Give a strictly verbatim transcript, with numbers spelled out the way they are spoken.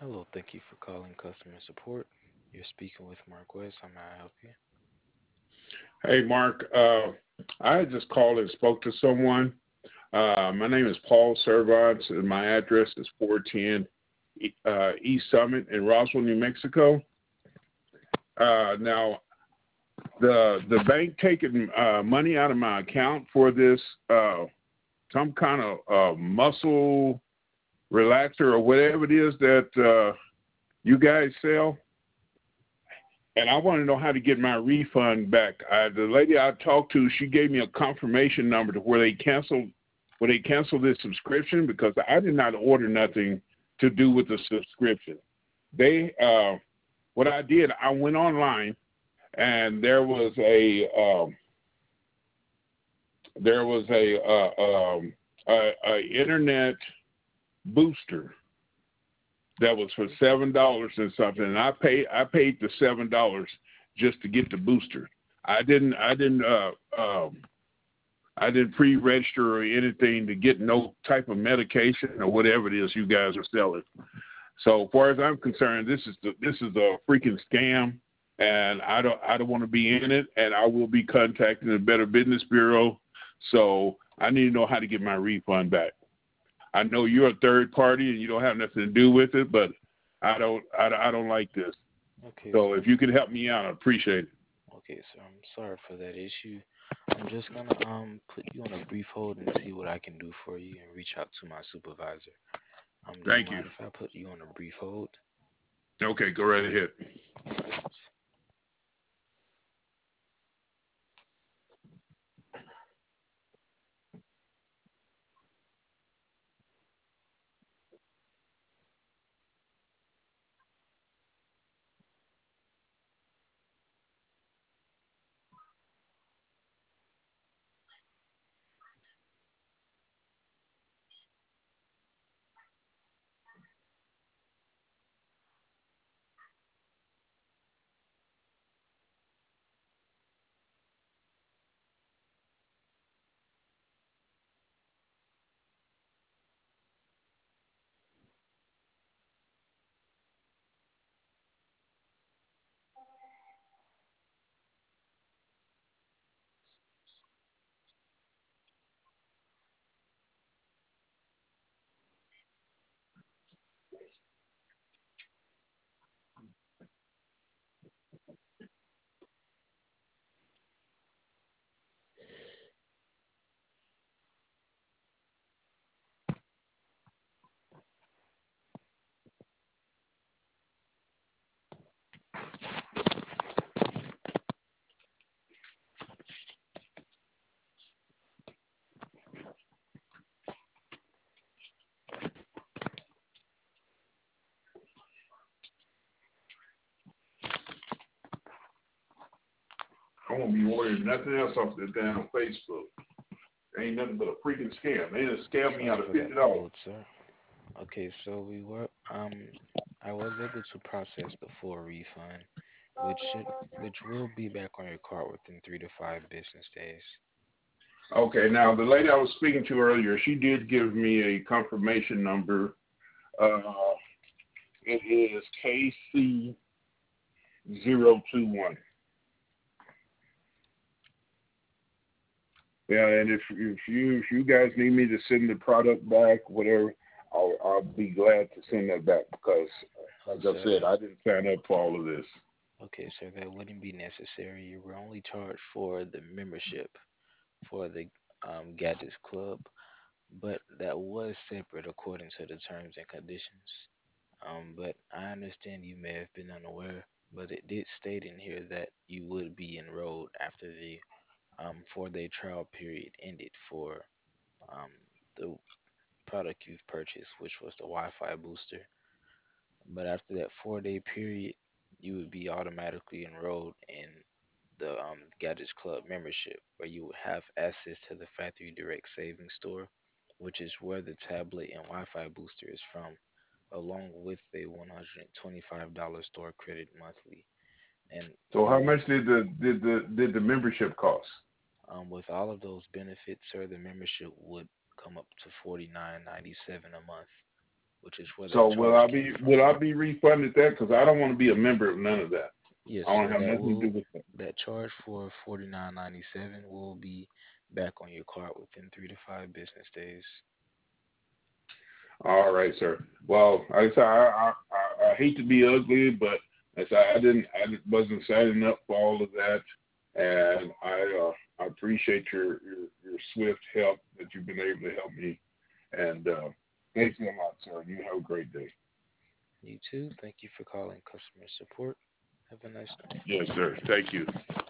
Hello, thank you for calling customer support. You're speaking with Mark West. How may I help you? Hey, Mark. Uh, I just called and spoke to someone. Uh, my name is Paul Servants, and my address is four ten uh, East Summit in Roswell, New Mexico. Uh, now, the the bank taking uh, money out of my account for this uh, some kind of uh, muscle relaxer or whatever it is that uh, you guys sell. And I want to know how to get my refund back. I, the lady I talked to, she gave me a confirmation number to where they canceled, where they canceled this subscription because I did not order nothing to do with the subscription. They, uh, what I did, I went online and there was a, um, there was a, uh, um, a, a internet booster that was for seven dollars and something, and I paid I paid the seven dollars just to get the booster. I didn't I didn't uh, um, I didn't pre-register or anything to get no type of medication or whatever it is you guys are selling. So as far as I'm concerned, this is the, this is a freaking scam, and I don't I don't want to be in it, and I will be contacting the Better Business Bureau. So I need to know how to get my refund back. I know you're a third party and you don't have nothing to do with it, but I don't, I, I don't like this. Okay, So sir. if you could help me out, I appreciate it. Okay, sir. I'm sorry for that issue. I'm just gonna um put you on a brief hold and see what I can do for you and reach out to my supervisor. Um, do you Thank you. mind if I put you on a brief hold? Okay, go right ahead. All right. I won't be ordering nothing else off the damn Facebook. Ain't nothing but a freaking scam. They just scammed me Sorry out of for that fifty dollars. hold, sir. Okay, so we were um I was able to process the full refund, which should which will be back on your card within three to five business days. Okay, now the lady I was speaking to earlier, she did give me a confirmation number. Uh, it is K C zero two one. Yeah, and if if you if you guys need me to send the product back, whatever, I'll I'll be glad to send that back because, Oh, like I sir, said, that I didn't sign up for all of this. okay, sir, that wouldn't be necessary. You were only charged for the membership for the um, Gadgets Club, but that was separate according to the terms and conditions. Um, but I understand you may have been unaware, but it did state in here that you would be enrolled after the um, four-day trial period ended for um, the product you've purchased, which was the Wi-Fi booster. But after that four-day period, you would be automatically enrolled in the um, Gadgets Club membership, where you would have access to the Factory Direct Savings Store, which is where the tablet and Wi-Fi booster is from, along with a one hundred twenty-five dollars store credit monthly. And So how um, much did the did the did the membership cost? um, with all of those benefits, sir, the membership would come up to forty-nine ninety-seven a month. which is for So that will I charge came be will from. I be refunded that? Because I don't want to be a member of none of that. Yes, I want sir. to have That nothing to do will with that. that charge for forty nine ninety seven will be back on your card within three to five business days. All right, sir. Well, like I said, I, I, I, I hate to be ugly, but I said I didn't, I wasn't signing up for all of that, and I, uh, I appreciate your, your, your swift help that you've been able to help me, and uh, thank you a lot, sir. You have a great day. You too. Thank you for calling customer support. Have a nice night. Yes, sir. Thank you.